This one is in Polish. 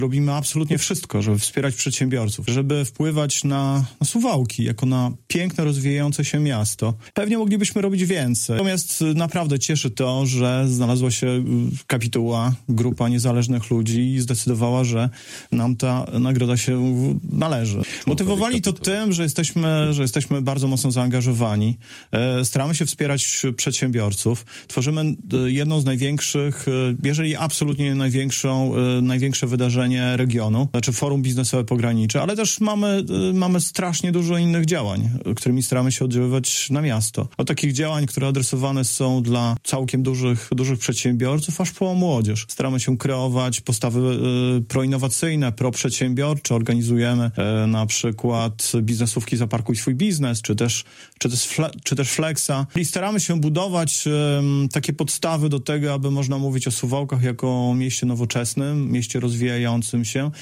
Robimy absolutnie wszystko, żeby wspierać przedsiębiorców, żeby wpływać na Suwałki jako na piękne, rozwijające się miasto. Pewnie moglibyśmy robić więcej. Natomiast naprawdę cieszy to, że znalazła się kapituła, grupa niezależnych ludzi i zdecydowała, że nam ta nagroda się należy. Motywowali to tym, że jesteśmy bardzo mocno zaangażowani. Staramy się wspierać przedsiębiorców. Tworzymy jedną z największych, jeżeli absolutnie nie największe wydarzenie regionu, znaczy Forum Biznesowe Pogranicze, ale też mamy strasznie dużo innych działań, którymi staramy się oddziaływać na miasto. Od takich działań, które adresowane są dla całkiem dużych przedsiębiorców, aż po młodzież. Staramy się kreować postawy proinnowacyjne, proprzedsiębiorcze. Organizujemy na przykład biznesówki Zaparkuj swój biznes, czy też Flexa. I staramy się budować takie podstawy do tego, aby można mówić o Suwałkach jako o mieście nowoczesnym, mieście rozwijającym się